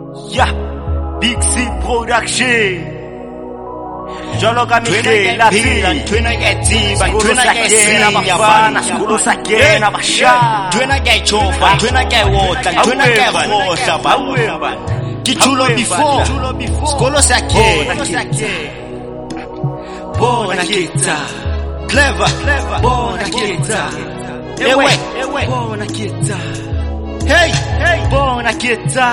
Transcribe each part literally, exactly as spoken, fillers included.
Yeah, Big C Production. Jolo kamile la fila, twena getiba, twena gesina bafana, skulu sakena basha. twena gechofa, twena gewota, twena gehosa ba. Kichulo before, skolo sakena. Bona kita, Clever, bona kita. ewe, Bona kita. hey, Hey, bona kita.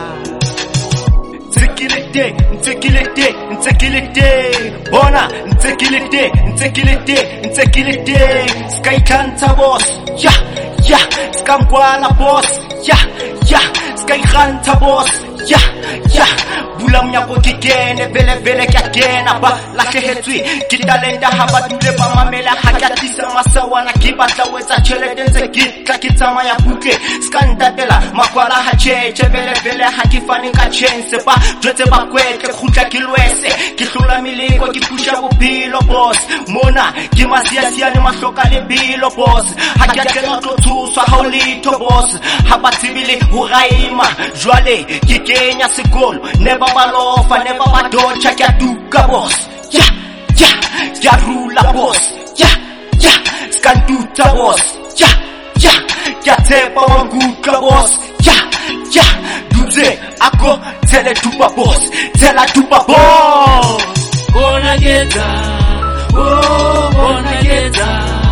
Ntekilete, ntekilete, ntekilete. Bona, ntekilete, ntekilete, ntekilete. Sky Kanta boss, ya, ya. Skamkwala boss, ya, ya. Sky Kanta boss, ya, ya. Bula mnyako kikene, vele vele kakena ba. Lache hetwi, kitalenda haba dule ba mamela. Hakatisa masawa na kibata weza chele denze kita kitama ya buke. Skandadela, makwala hacheche, vele vele hakifani kachense ba. Dwete ba kweke, kuta kilwese. Kishula miliko, kipusha bupilo boss. Mona, kimasia siya ni mashoka libilo boss. Hakiatela totuswa haulito boss. Habatibili uraima, jwale, kikenya sikolo. Never balofa, never badocha, kya duka boss. Ya, ya, ya rula boss. Ya, ya, skanduta boss. Ya, ya, ya tepa wanguka boss. Ya, ya, duze, ako, tele tupa boss. Tela tupa boss. Bona geta, oh, bona geta,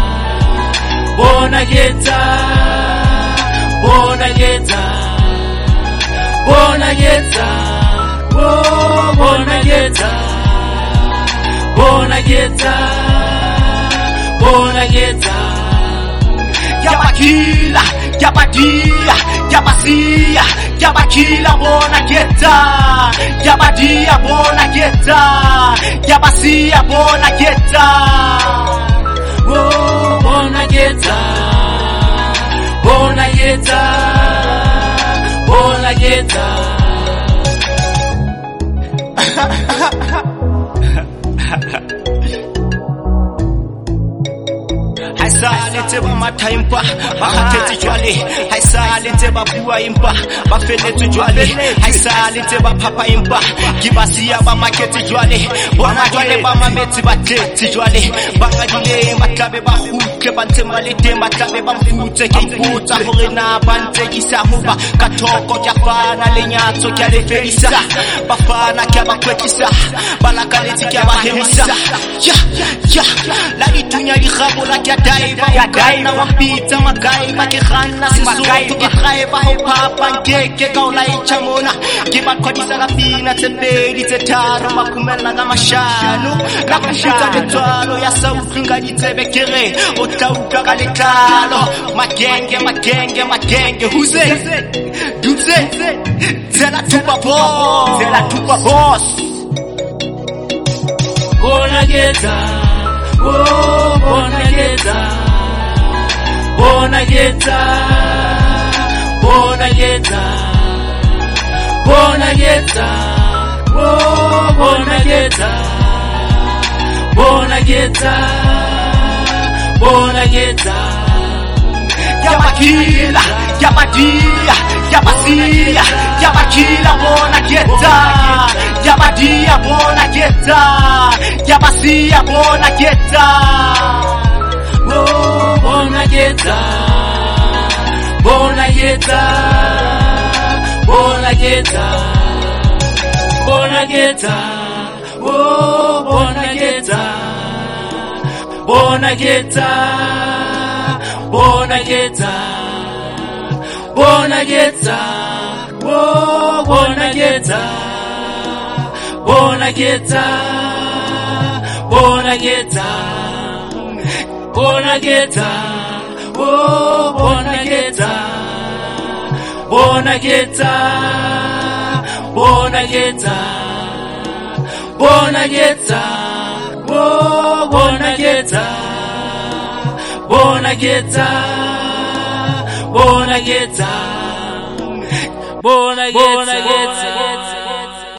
bona geta, bona geta, bona geta, oh, bona geta, bona geta, bona geta. Yabakila, yabadia, yabasia, yabakila bona geta. Yabadia bona geta. Yabasia bona geta. Oh, bona geta, bona geta, bona geta. haisale teba mataimpa, bakateti jwale, haisale teba buwa impa, bafeletu jwale, haisale teba papa impa, kibasiya ba maketi jwale, bona jwale ba mameti bateti jwale, bakadile matlabe ba huke bante malete matlabe ba mfute ke iputa hore na bante kisahuba katoko jafana lenyatso kya lefelisa, bafana kya bakwetisa, balakaleti kya bahemisa. Ya, ya, la itunya ligabo la kya daiva, ya daiva wapita magaiva kihana sisutu kihaiva upapa nkeke kaula ichamona kibakodisa lapina tembeli tetaru makumela na mashanu na kushita betwalo ya sauti ngajitebekere otauka kalitalo magenge magenge magenge huze duze tela tupa boss, Tela tupa boss. Bona geta, oh, bona geta, bona geta, bona geta, bona geta, oh, bona geta, bona geta, bona geta. Yabakila, yabadia, yabasia, yabakila bona geta. Yabadia bona geta. Yabasia bona geta. Oh, bona geta, bona geta, bona geta, bona geta, oh, bona geta, bona geta, bona geta, bona geta, oh, bona geta, bona geta, bona geta. Bona geta, oh, bona geta, bona geta, bona geta, bona geta, oh, bona geta, bona geta, bona geta, bona geta, bona geta.